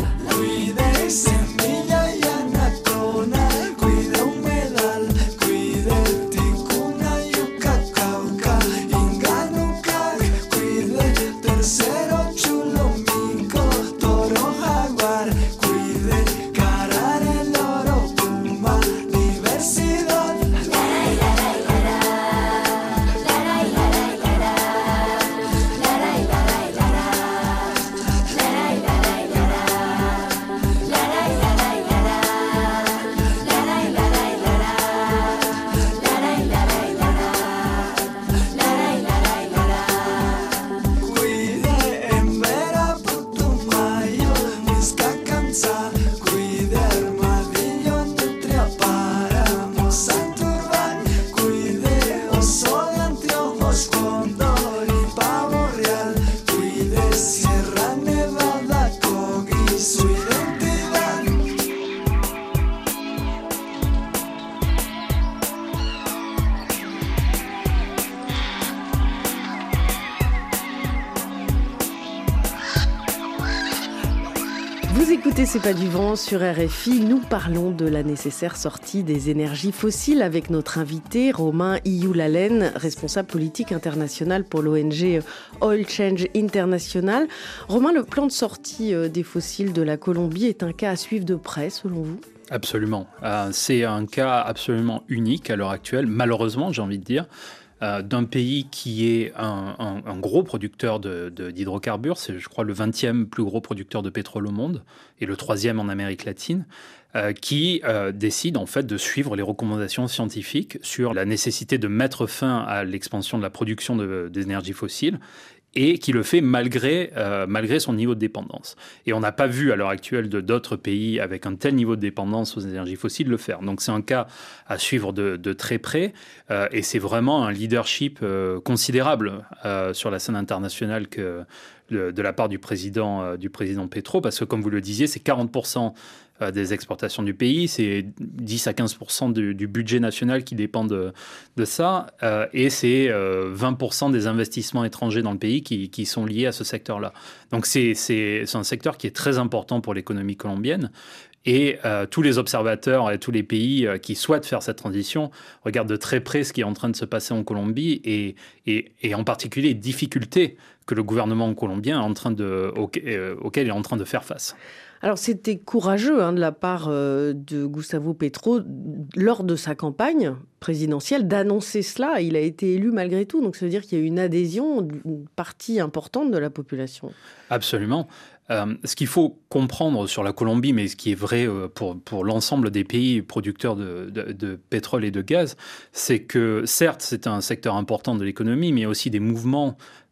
Vous écoutez C'est pas du vent sur R F I. Nous parlons de la nécessaire sortie des énergies fossiles avec notre invité Romain Iyulalen, responsable politique international pour l'O N G Oil Change International. Romain, le plan de sortie des fossiles de la Colombie est un cas à suivre de près, selon vous ? Absolument. Euh, c'est un cas absolument unique à l'heure actuelle, malheureusement, j'ai envie de dire. Euh, d'un pays qui est un, un, un gros producteur de, de, d'hydrocarbures, c'est je crois le vingtième plus gros producteur de pétrole au monde et le troisième en Amérique latine, euh, qui euh, décide en fait de suivre les recommandations scientifiques sur la nécessité de mettre fin à l'expansion de la production de, d'énergies fossiles et qui le fait malgré, euh, malgré son niveau de dépendance. Et on n'a pas vu à l'heure actuelle de d'autres pays avec un tel niveau de dépendance aux énergies fossiles le faire. Donc c'est un cas à suivre de, de très près euh, et c'est vraiment un leadership euh, considérable euh, sur la scène internationale que, le, de la part du président, euh, du président Petro, parce que comme vous le disiez, c'est quarante pour cent des exportations du pays, c'est dix à quinze pour cent du, du budget national qui dépend de, de ça, euh, et c'est euh, vingt pour cent des investissements étrangers dans le pays qui, qui sont liés à ce secteur-là. Donc c'est, c'est, c'est un secteur qui est très important pour l'économie colombienne, et euh, tous les observateurs et tous les pays euh, qui souhaitent faire cette transition regardent de très près ce qui est en train de se passer en Colombie, et, et, et en particulier les difficultés que le gouvernement colombien est en train de, auquel, auquel il est en train de faire face. Alors c'était courageux hein, de la part euh, de Gustavo Petro lors de sa campagne présidentielle d'annoncer cela. Il a été élu malgré tout, donc ça veut dire qu'il y a eu une adhésion d'une partie importante de la population. Absolument. Euh, ce qu'il faut comprendre sur la Colombie, mais ce qui est vrai euh, pour, pour l'ensemble des pays producteurs de, de, de pétrole et de gaz, c'est que certes c'est un secteur important de l'économie, mais il y a aussi des mouvements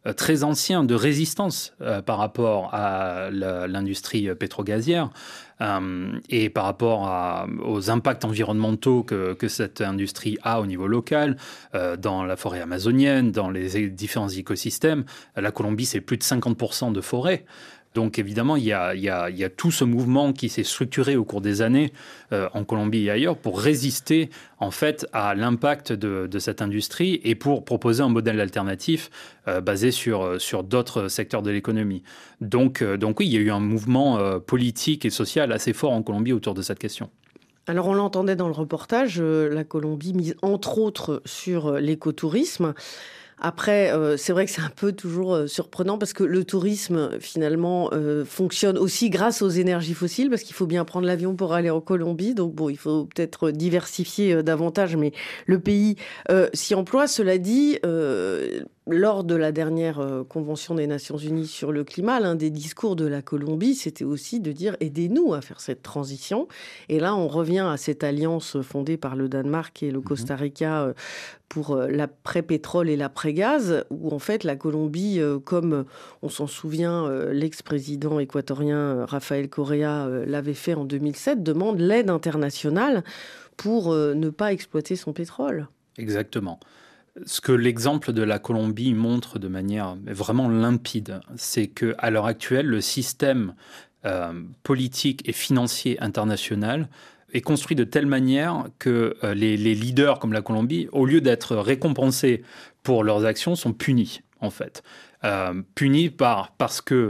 très ancien de résistance euh, par rapport à la, l'industrie pétrogazière euh, et par rapport à, aux impacts environnementaux que, que cette industrie a au niveau local, euh, dans la forêt amazonienne, dans les différents écosystèmes. La Colombie, c'est plus de cinquante pour cent de forêt. Donc évidemment, il y, a, il, y a, il y a tout ce mouvement qui s'est structuré au cours des années euh, en Colombie et ailleurs pour résister en fait à l'impact de, de cette industrie et pour proposer un modèle alternatif euh, basé sur, sur d'autres secteurs de l'économie. Donc, euh, donc oui, il y a eu un mouvement euh, politique et social assez fort en Colombie autour de cette question. Alors on l'entendait dans le reportage, euh, la Colombie mise entre autres sur euh, l'écotourisme. Après, euh, c'est vrai que c'est un peu toujours euh, surprenant parce que le tourisme, finalement, euh, fonctionne aussi grâce aux énergies fossiles parce qu'il faut bien prendre l'avion pour aller en Colombie. Donc, bon, il faut peut-être diversifier euh, davantage, mais le pays euh, s'y emploie. Cela dit, euh, lors de la dernière euh, convention des Nations Unies sur le climat, l'un des discours de la Colombie, c'était aussi de dire « aidez-nous à faire cette transition ». Et là, on revient à cette alliance fondée par le Danemark et le Costa Rica euh, pour l'après-pétrole et l'après-gaz, où en fait la Colombie, euh, comme on s'en souvient, euh, l'ex-président équatorien Rafael Correa euh, l'avait fait en deux mille sept, demande l'aide internationale pour euh, ne pas exploiter son pétrole. Exactement. Ce que l'exemple de la Colombie montre de manière vraiment limpide, c'est qu'à l'heure actuelle, le système euh, politique et financier international est construit de telle manière que euh, les, les leaders comme la Colombie, au lieu d'être récompensés pour leurs actions, sont punis, en fait. Euh, punis par, parce que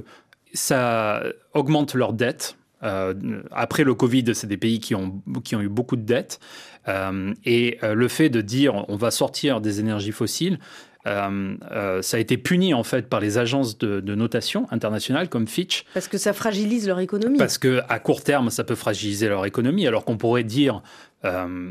ça augmente leur dette. Euh, après le Covid, c'est des pays qui ont, qui ont eu beaucoup de dettes. Euh, et euh, le fait de dire on va sortir des énergies fossiles, euh, euh, ça a été puni en fait par les agences de, de notation internationales comme Fitch. Parce que ça fragilise leur économie. Parce qu'à court terme, ça peut fragiliser leur économie, alors qu'on pourrait dire... Euh,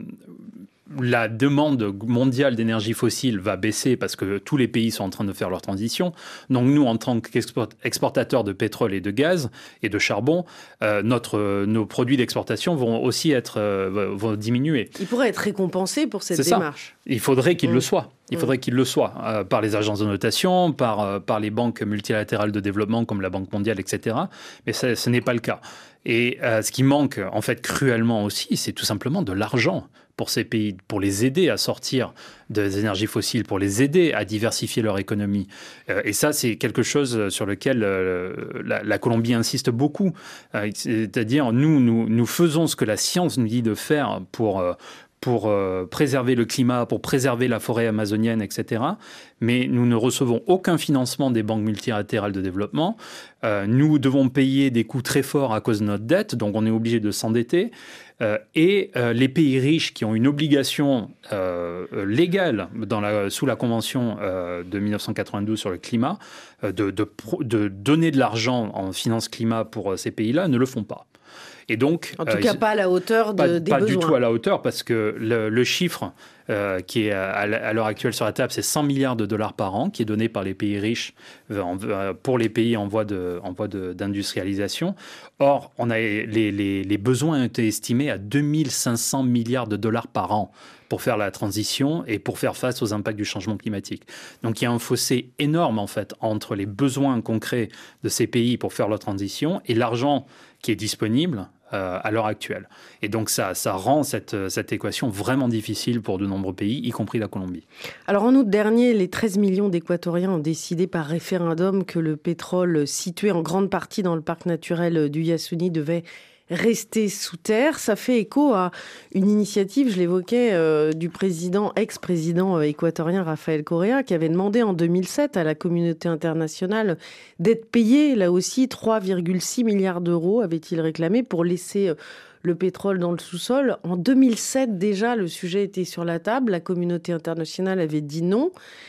la demande mondiale d'énergie fossile va baisser parce que tous les pays sont en train de faire leur transition. Donc nous, en tant qu'exportateurs de pétrole et de gaz et de charbon, euh, notre, nos produits d'exportation vont aussi être, euh, vont diminuer. Ils pourraient être récompensés pour cette C'est démarche. Ça. Il faudrait qu'ils mmh. le soient. Il faudrait mmh. qu'ils le soient euh, par les agences de notation, par, euh, par les banques multilatérales de développement comme la Banque mondiale, et cetera. Mais ça, ce n'est pas le cas. Et euh, ce qui manque en fait cruellement aussi, c'est tout simplement de l'argent pour ces pays, pour les aider à sortir des énergies fossiles, pour les aider à diversifier leur économie. Euh, et ça, c'est quelque chose sur lequel euh, la, la Colombie insiste beaucoup. Euh, c'est-à-dire, nous, nous, nous faisons ce que la science nous dit de faire pour... Euh, pour euh, préserver le climat, pour préserver la forêt amazonienne, et cetera. Mais nous ne recevons aucun financement des banques multilatérales de développement. Euh, nous devons payer des coûts très forts à cause de notre dette, donc on est obligé de s'endetter. Euh, et euh, les pays riches qui ont une obligation euh, légale dans la, sous la Convention euh, de mille neuf cent quatre-vingt-douze sur le climat, euh, de, de, de donner de l'argent en finance climat pour euh, ces pays-là, ne le font pas. Et donc, en tout euh, cas, pas à la hauteur de, pas, des pas besoins. Pas du tout à la hauteur, parce que le, le chiffre euh, qui est à, à l'heure actuelle sur la table, c'est cent milliards de dollars par an, qui est donné par les pays riches euh, pour les pays en voie, de, en voie de, d'industrialisation. Or, on a, les, les, les besoins ont été estimés à deux mille cinq cents milliards de dollars par an pour faire la transition et pour faire face aux impacts du changement climatique. Donc, il y a un fossé énorme, en fait, entre les besoins concrets de ces pays pour faire leur transition et l'argent qui est disponible euh, à l'heure actuelle. Et donc ça, ça rend cette, cette équation vraiment difficile pour de nombreux pays, y compris la Colombie. Alors en août dernier, les treize millions d'Équatoriens ont décidé par référendum que le pétrole situé en grande partie dans le parc naturel du Yasuní devait rester sous terre. Ça fait écho à une initiative, je l'évoquais, euh, du président, ex-président euh, équatorien Rafael Correa, qui avait demandé en deux mille sept à la communauté internationale d'être payée, là aussi, trois virgule six milliards d'euros, avait-il réclamé, pour laisser euh, le pétrole dans le sous-sol. En deux mille sept, déjà, le sujet était sur la table. La communauté internationale avait dit non.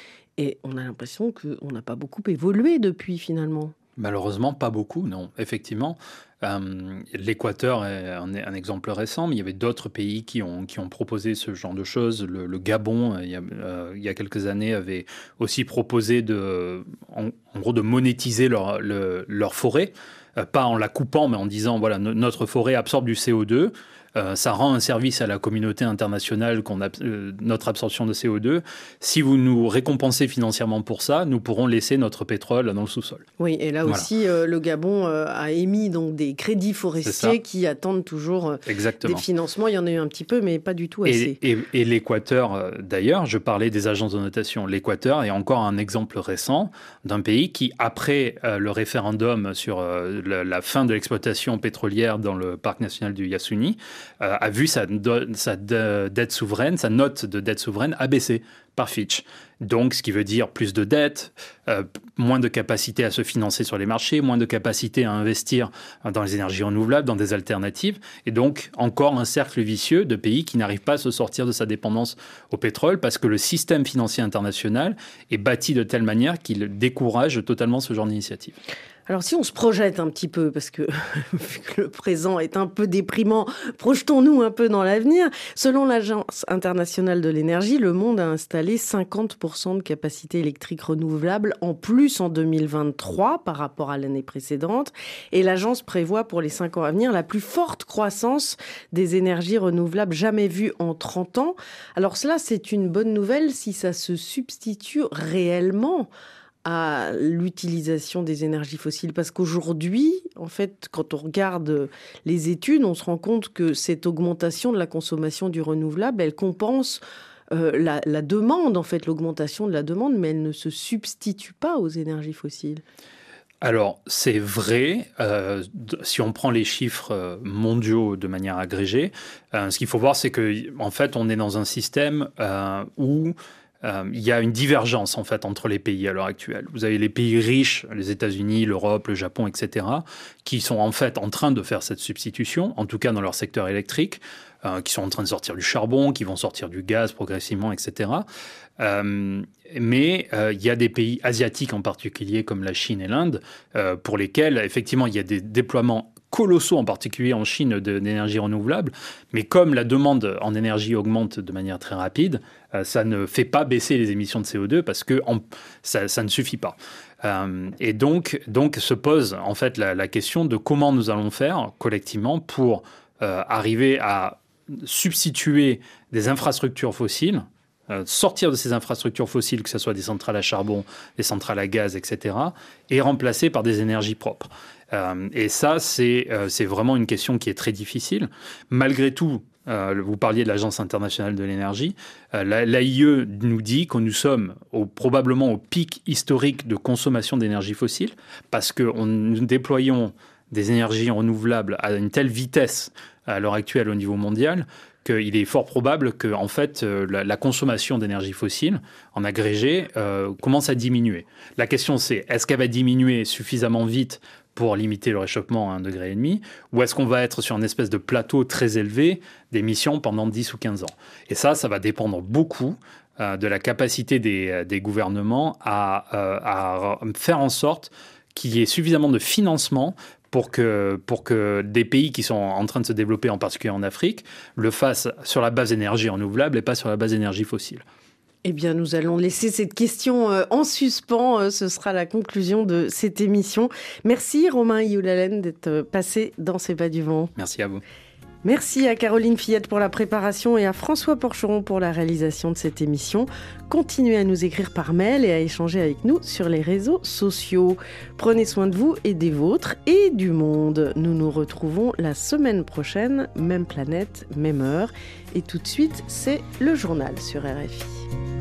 Et on a l'impression qu'on n'a pas beaucoup évolué depuis, finalement. Malheureusement, pas beaucoup, non. Effectivement, Euh, L'Équateur est un, un exemple récent, mais il y avait d'autres pays qui ont, qui ont proposé ce genre de choses. Le, le Gabon, il y, a, euh, il y a quelques années, avait aussi proposé de, en, en gros de monétiser leur, le, leur forêt, euh, pas en la coupant, mais en disant voilà, no, notre forêt absorbe du C O deux. Euh, ça rend un service à la communauté internationale, qu'on a, euh, notre absorption de C O deux. Si vous nous récompensez financièrement pour ça, nous pourrons laisser notre pétrole dans le sous-sol. Oui, et là voilà. aussi, euh, le Gabon euh, a émis donc, des crédits forestiers qui attendent toujours euh, des financements. Il y en a eu un petit peu, mais pas du tout assez. Et, et, et l'Équateur, euh, d'ailleurs, je parlais des agences de notation. L'Équateur est encore un exemple récent d'un pays qui, après euh, le référendum sur euh, la, la fin de l'exploitation pétrolière dans le parc national du Yasuni, Euh, a vu sa, do, sa de, dette souveraine, sa note de dette souveraine abaissée par Fitch. Donc, ce qui veut dire plus de dettes, euh, moins de capacité à se financer sur les marchés, moins de capacité à investir dans les énergies renouvelables, dans des alternatives, et donc encore un cercle vicieux de pays qui n'arrivent pas à se sortir de sa dépendance au pétrole parce que le système financier international est bâti de telle manière qu'il décourage totalement ce genre d'initiative. Alors si on se projette un petit peu, parce que vu que le présent est un peu déprimant, projetons-nous un peu dans l'avenir. Selon l'Agence internationale de l'énergie, le monde a installé cinquante pour cent de capacité électrique renouvelable en plus en deux mille vingt-trois par rapport à l'année précédente. Et l'agence prévoit pour les cinq ans à venir la plus forte croissance des énergies renouvelables jamais vue en trente ans. Alors cela, c'est une bonne nouvelle si ça se substitue réellement à l'utilisation des énergies fossiles. Parce qu'aujourd'hui, en fait, quand on regarde les études, on se rend compte que cette augmentation de la consommation du renouvelable, elle compense euh, la, la demande, en fait, l'augmentation de la demande, mais elle ne se substitue pas aux énergies fossiles. Alors, c'est vrai, euh, si on prend les chiffres mondiaux de manière agrégée, euh, ce qu'il faut voir, c'est qu'en fait, on est dans un système euh, où Euh, il y a une divergence en fait entre les pays à l'heure actuelle. Vous avez les pays riches, les États-Unis, l'Europe, le Japon, et cetera, qui sont en fait en train de faire cette substitution, en tout cas dans leur secteur électrique, euh, qui sont en train de sortir du charbon, qui vont sortir du gaz progressivement, et cetera. Euh, mais euh, il y a des pays asiatiques en particulier, comme la Chine et l'Inde, euh, pour lesquels effectivement il y a des déploiements colossaux, en particulier en Chine, d'énergie renouvelable. Mais comme la demande en énergie augmente de manière très rapide, euh, ça ne fait pas baisser les émissions de C O deux parce que en, ça, ça ne suffit pas. Euh, et donc, donc se pose en fait la, la question de comment nous allons faire collectivement pour euh, arriver à substituer des infrastructures fossiles, euh, sortir de ces infrastructures fossiles, que ce soit des centrales à charbon, des centrales à gaz, et cetera, et remplacer par des énergies propres. Euh, et ça, c'est, euh, c'est vraiment une question qui est très difficile. Malgré tout, euh, vous parliez de l'Agence internationale de l'énergie, euh, l'A I E nous dit que nous sommes au, probablement au pic historique de consommation d'énergie fossile parce que on, nous déployons des énergies renouvelables à une telle vitesse à l'heure actuelle au niveau mondial qu'il est fort probable que en fait, euh, la, la consommation d'énergie fossile en agrégé euh, commence à diminuer. La question, c'est est-ce qu'elle va diminuer suffisamment vite pour limiter le réchauffement à un degré et demi, ou est-ce qu'on va être sur une espèce de plateau très élevé d'émissions pendant dix ou quinze ans? Et ça, ça va dépendre beaucoup euh, de la capacité des, des gouvernements à, euh, à faire en sorte qu'il y ait suffisamment de financement pour que, pour que des pays qui sont en train de se développer, en particulier en Afrique, le fassent sur la base d'énergie renouvelable et pas sur la base d'énergie fossile. Eh bien, nous allons laisser cette question en suspens. Ce sera la conclusion de cette émission. Merci Romain Ioulalen d'être passé dans C'est pas du vent. Merci à vous. Merci à Caroline Fillette pour la préparation et à François Porcheron pour la réalisation de cette émission. Continuez à nous écrire par mail et à échanger avec nous sur les réseaux sociaux. Prenez soin de vous et des vôtres et du monde. Nous nous retrouvons la semaine prochaine, même planète, même heure. Et tout de suite, c'est le journal sur R F I.